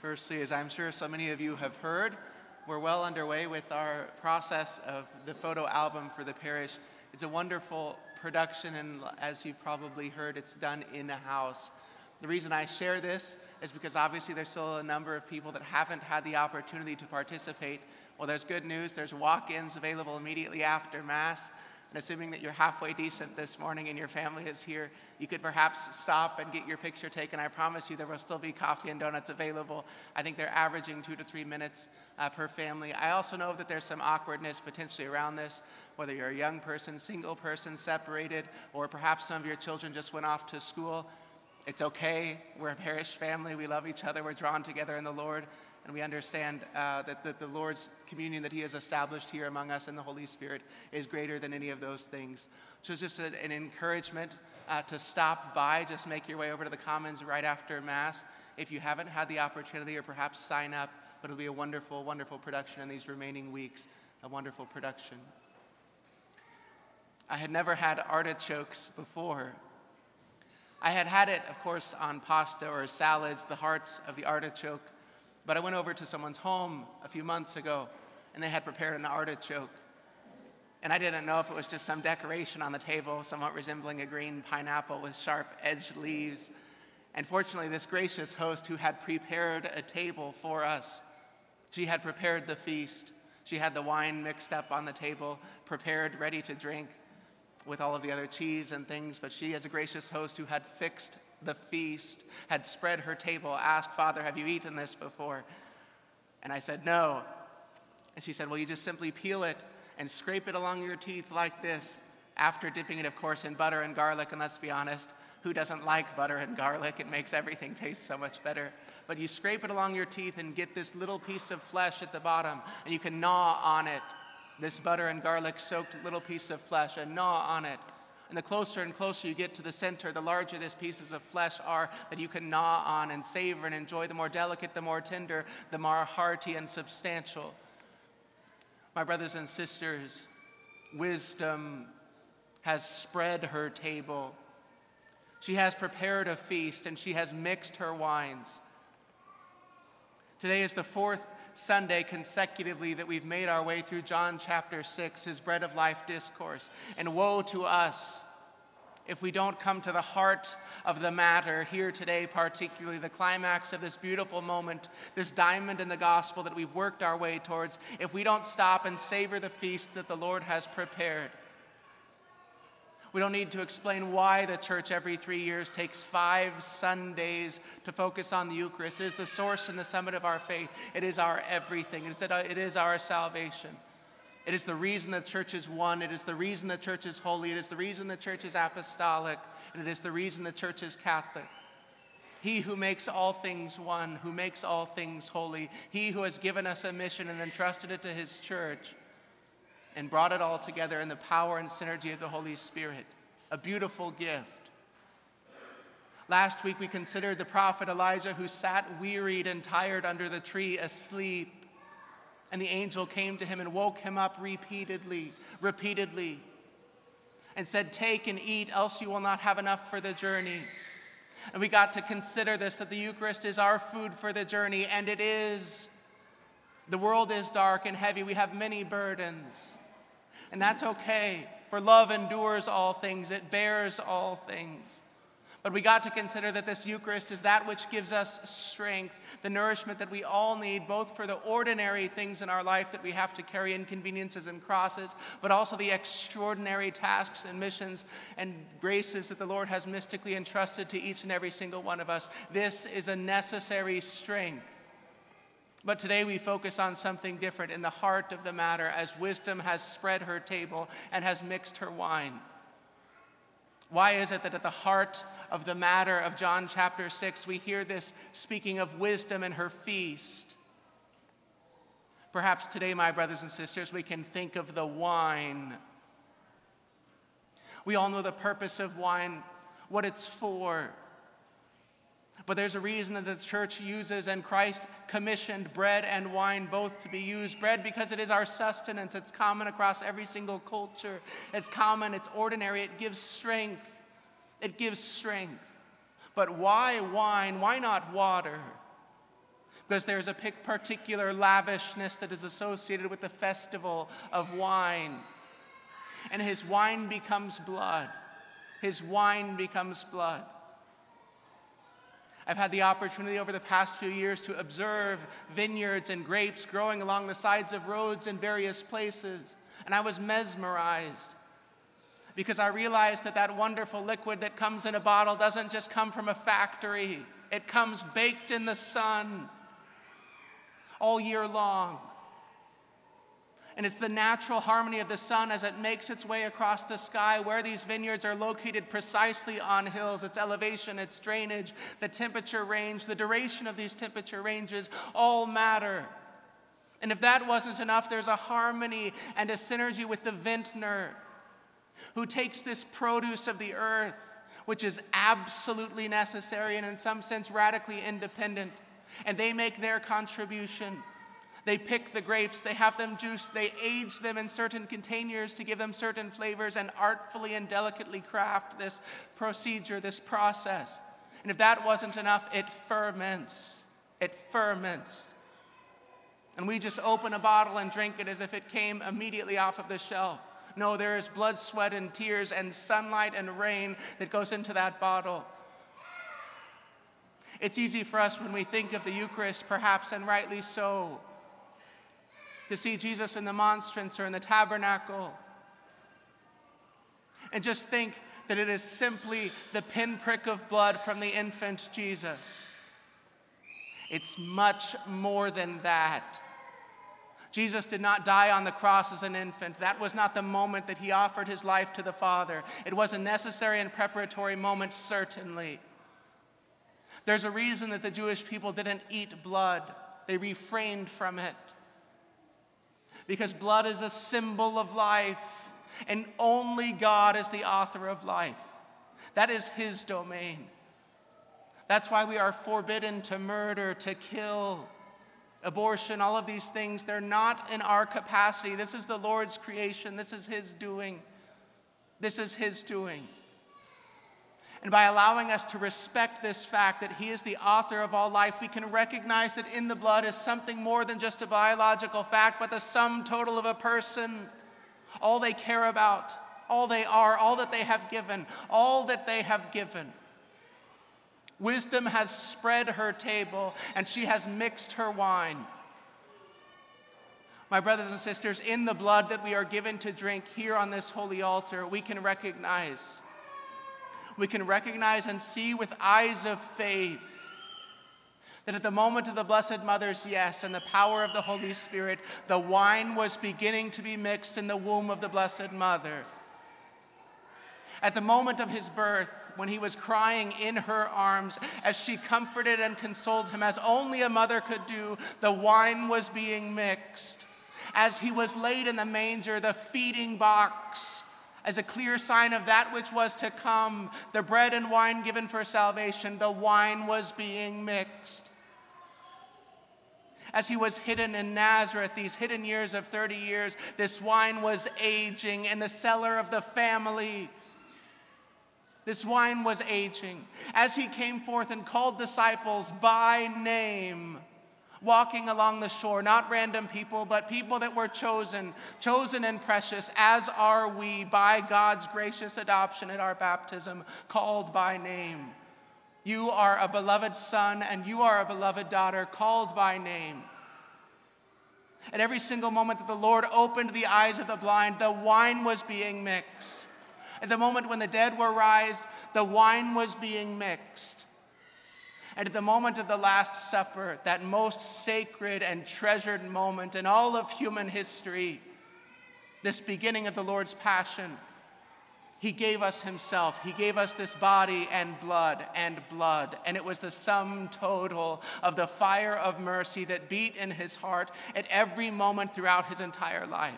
Firstly, as I'm sure so many of you have heard, we're well underway with our process of the photo album for the parish. It's a wonderful production, and as you've probably heard, it's done in a house. The reason I share this is because obviously there's still a number of people that haven't had the opportunity to participate. Well, there's good news. There's walk-ins available immediately after Mass. And assuming that you're halfway decent this morning and your family is here, you could perhaps stop and get your picture taken. I promise you there will still be coffee and donuts available. I think they're averaging 2 to 3 minutes per family. I also know that there's some awkwardness potentially around this, whether you're a young person, single person, separated, or perhaps some of your children just went off to school. It's okay. We're a parish family. We love each other. We're drawn together in the Lord. And we understand that the Lord's communion that he has established here among us in the Holy Spirit is greater than any of those things. So it's just an encouragement to stop by. Just make your way over to the Commons right after Mass if you haven't had the opportunity, or perhaps sign up. But it'll be a wonderful, wonderful production in these remaining weeks, a wonderful production. I had never had artichokes before. I had it, of course, on pasta or salads, the hearts of the artichoke. But I went over to someone's home a few months ago, and they had prepared an artichoke. And I didn't know if it was just some decoration on the table, somewhat resembling a green pineapple with sharp-edged leaves. And fortunately, this gracious host who had prepared a table for us, she had prepared the feast. She had the wine mixed up on the table, prepared, ready to drink, with all of the other cheese and things. But she, as a gracious host who had fixed the feast, had spread her table, asked, "Father, have you eaten this before?" And I said, "No." And she said, "Well, you just simply peel it and scrape it along your teeth like this," after dipping it, of course, in butter and garlic. And let's be honest, who doesn't like butter and garlic? It makes everything taste so much better. But you scrape it along your teeth and get this little piece of flesh at the bottom, and you can gnaw on it, this butter and garlic soaked little piece of flesh, and gnaw on it. And the closer and closer you get to the center, the larger these pieces of flesh are that you can gnaw on and savor and enjoy. The more delicate, the more tender, the more hearty and substantial. My brothers and sisters, wisdom has spread her table. She has prepared a feast, and she has mixed her wines. Today is the 4th Sunday consecutively that we've made our way through John chapter 6, his bread of life discourse. And woe to us if we don't come to the heart of the matter here today, particularly the climax of this beautiful moment, this diamond in the gospel that we've worked our way towards, if we don't stop and savor the feast that the Lord has prepared. We don't need to explain why the church every 3 years takes 5 Sundays to focus on the Eucharist. It is the source and the summit of our faith. It is our everything. It is our salvation. It is the reason the church is one. It is the reason the church is holy. It is the reason the church is apostolic. And it is the reason the church is Catholic. He who makes all things one, who makes all things holy, he who has given us a mission and entrusted it to his church, and brought it all together in the power and synergy of the Holy Spirit. A beautiful gift. Last week we considered the prophet Elijah, who sat wearied and tired under the tree asleep. And the angel came to him and woke him up repeatedly, and said, "Take and eat, else you will not have enough for the journey." And we got to consider this, that the Eucharist is our food for the journey, and it is. The world is dark and heavy. We have many burdens. And that's okay, for love endures all things. It bears all things. But we got to consider that this Eucharist is that which gives us strength, the nourishment that we all need, both for the ordinary things in our life that we have to carry, inconveniences and crosses, but also the extraordinary tasks and missions and graces that the Lord has mystically entrusted to each and every single one of us. This is a necessary strength. But today we focus on something different in the heart of the matter, as wisdom has spread her table and has mixed her wine. Why is it that at the heart of the matter of John chapter 6, we hear this speaking of wisdom and her feast? Perhaps today, my brothers and sisters, we can think of the wine. We all know the purpose of wine, what it's for. But there's a reason that the church uses, and Christ commissioned bread and wine both to be used. Bread because it is our sustenance. It's common across every single culture. It's common, it's ordinary, it gives strength. It gives strength. But why wine? Why not water? because there's a particular lavishness that is associated with the festival of wine. And his wine becomes blood. His wine becomes blood. I've had the opportunity over the past few years to observe vineyards and grapes growing along the sides of roads in various places, and I was mesmerized because I realized that that wonderful liquid that comes in a bottle doesn't just come from a factory. It comes baked in the sun all year long. And it's the natural harmony of the sun as it makes its way across the sky, where these vineyards are located precisely on hills. Its elevation, its drainage, the temperature range, the duration of these temperature ranges all matter. And if that wasn't enough, there's a harmony and a synergy with the vintner, who takes this produce of the earth, which is absolutely necessary and in some sense radically independent, and they make their contribution. They pick the grapes, they have them juiced, they age them in certain containers to give them certain flavors, and artfully and delicately craft this procedure, this process. And if that wasn't enough, it ferments. It ferments. And we just open a bottle and drink it as if it came immediately off of the shelf. No, there is blood, sweat, and tears, and sunlight and rain that goes into that bottle. It's easy for us when we think of the Eucharist, perhaps, and rightly so, to see Jesus in the monstrance or in the tabernacle and just think that it is simply the pinprick of blood from the infant Jesus. It's much more than that. Jesus did not die on the cross as an infant. That was not the moment that he offered his life to the Father. It was a necessary and preparatory moment, certainly. There's a reason that the Jewish people didn't eat blood. They refrained from it. Because blood is a symbol of life, and only God is the author of life. That is his domain. That's why we are forbidden to murder, to kill, abortion, all of these things. They're not in our capacity. This is the Lord's creation. This is his doing. This is his doing. And by allowing us to respect this fact that he is the author of all life, we can recognize that in the blood is something more than just a biological fact, but the sum total of a person. All they care about, all they are, all that they have given, all that they have given. Wisdom has spread her table, and she has mixed her wine. My brothers and sisters, in the blood that we are given to drink here on this holy altar, we can recognize and see with eyes of faith that at the moment of the Blessed Mother's yes and the power of the Holy Spirit, the wine was beginning to be mixed in the womb of the Blessed Mother. At the moment of his birth, when he was crying in her arms, as she comforted and consoled him as only a mother could do, the wine was being mixed. As he was laid in the manger, the feeding box, as a clear sign of that which was to come, the bread and wine given for salvation, the wine was being mixed. As he was hidden in Nazareth, these hidden years of 30 years, this wine was aging in the cellar of the family. This wine was aging. As he came forth and called disciples by name, walking along the shore, not random people, but people that were chosen and precious, as are we by God's gracious adoption at our baptism, called by name. You are a beloved son and you are a beloved daughter, called by name. At every single moment that the Lord opened the eyes of the blind, the wine was being mixed. At the moment when the dead were raised, the wine was being mixed. And at the moment of the Last Supper, that most sacred and treasured moment in all of human history, this beginning of the Lord's Passion, he gave us himself. He gave us this body and blood. And it was the sum total of the fire of mercy that beat in his heart at every moment throughout his entire life.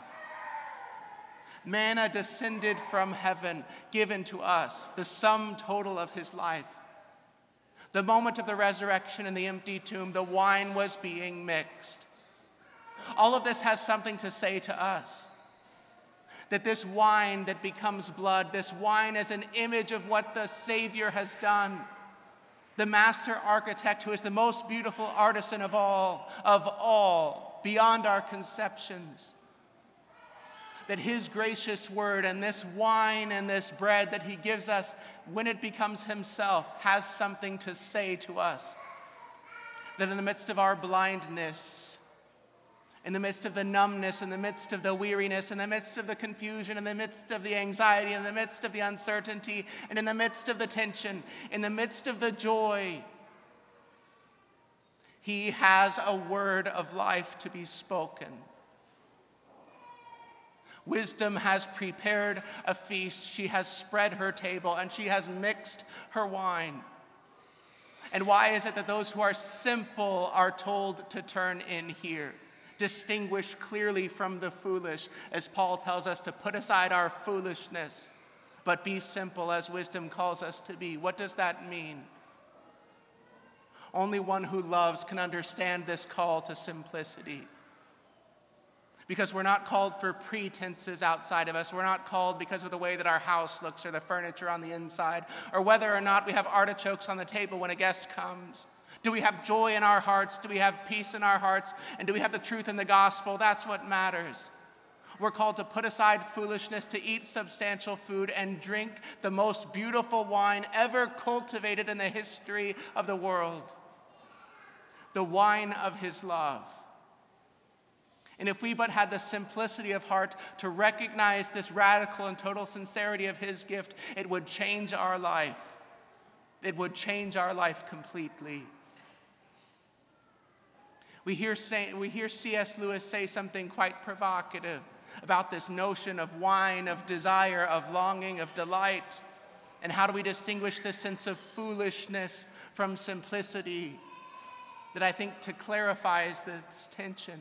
Manna descended from heaven, given to us, the sum total of his life. The moment of the resurrection in the empty tomb, the wine was being mixed. All of this has something to say to us. That this wine that becomes blood, this wine is an image of what the Savior has done. the master architect who is the most beautiful artisan of all, beyond our conceptions. That his gracious word and this wine and this bread that he gives us when it becomes himself has something to say to us. That in the midst of our blindness, in the midst of the numbness, in the midst of the weariness, in the midst of the confusion, in the midst of the anxiety, in the midst of the uncertainty, and in the midst of the tension, in the midst of the joy, he has a word of life to be spoken. Wisdom has prepared a feast. She has spread her table, and she has mixed her wine. And why is it that those who are simple are told to turn in here? Distinguish clearly from the foolish, as Paul tells us to put aside our foolishness, but be simple as wisdom calls us to be. What does that mean? Only one who loves can understand this call to simplicity. Because we're not called for pretenses outside of us. We're not called because of the way that our house looks or the furniture on the inside, or whether or not we have artichokes on the table when a guest comes. Do we have joy in our hearts? Do we have peace in our hearts? And do we have the truth in the gospel? That's what matters. We're called to put aside foolishness, to eat substantial food, and drink the most beautiful wine ever cultivated in the history of the world. The wine of his love. And if we but had the simplicity of heart to recognize this radical and total sincerity of his gift, it would change our life. It would change our life completely. We hear C.S. Lewis say something quite provocative about this notion of wine, of desire, of longing, of delight. And how do we distinguish this sense of foolishness from simplicity that I think to clarifies this tension?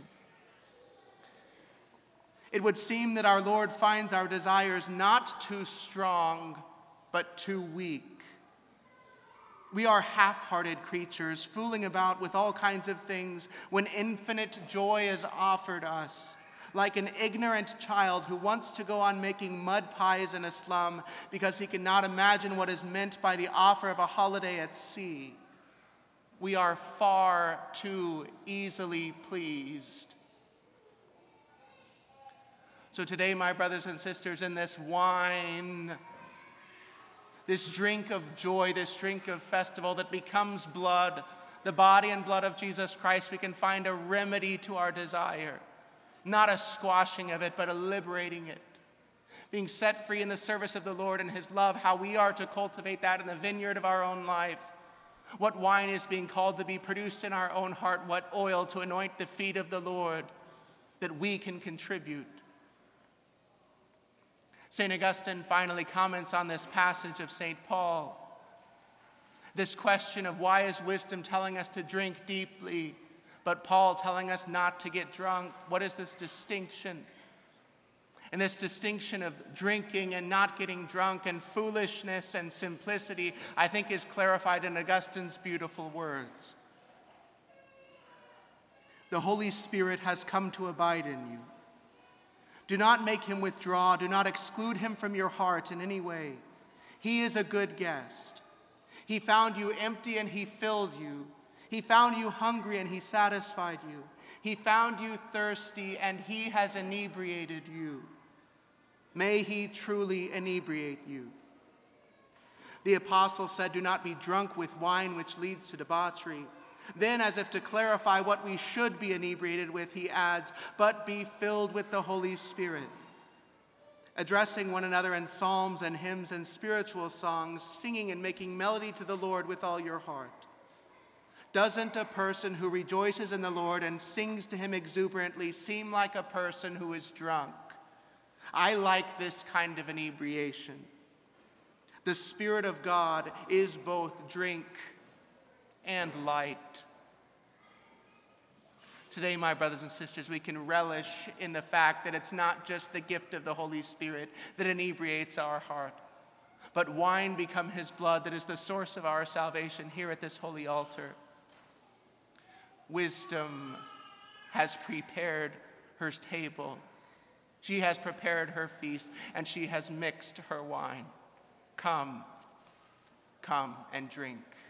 It would seem that our Lord finds our desires not too strong, but too weak. We are half-hearted creatures, fooling about with all kinds of things when infinite joy is offered us, like an ignorant child who wants to go on making mud pies in a slum because he cannot imagine what is meant by the offer of a holiday at sea. We are far too easily pleased. So today, my brothers and sisters, in this wine, this drink of joy, this drink of festival that becomes blood, the body and blood of Jesus Christ, we can find a remedy to our desire. Not a squashing of it, but a liberating it. Being set free in the service of the Lord and his love, how we are to cultivate that in the vineyard of our own life. What wine is being called to be produced in our own heart, what oil to anoint the feet of the Lord that we can contribute. St. Augustine finally comments on this passage of St. Paul. This question of why is wisdom telling us to drink deeply, but Paul telling us not to get drunk? What is this distinction? And this distinction of drinking and not getting drunk and foolishness and simplicity, I think, is clarified in Augustine's beautiful words. The Holy Spirit has come to abide in you. Do not make him withdraw. Do not exclude him from your heart in any way. He is a good guest. He found you empty and he filled you. He found you hungry and he satisfied you. He found you thirsty and he has inebriated you. May he truly inebriate you. The apostle said, do not be drunk with wine which leads to debauchery. Then, as if to clarify what we should be inebriated with, he adds, but be filled with the Holy Spirit, addressing one another in psalms and hymns and spiritual songs, singing and making melody to the Lord with all your heart. Doesn't a person who rejoices in the Lord and sings to him exuberantly seem like a person who is drunk? I like this kind of inebriation. The Spirit of God is both drink and light. Today, my brothers and sisters, we can relish in the fact that it's not just the gift of the Holy Spirit that inebriates our heart, but wine become his blood that is the source of our salvation here at this holy altar. Wisdom has prepared her table. She has prepared her feast, and she has mixed her wine. Come, come and drink.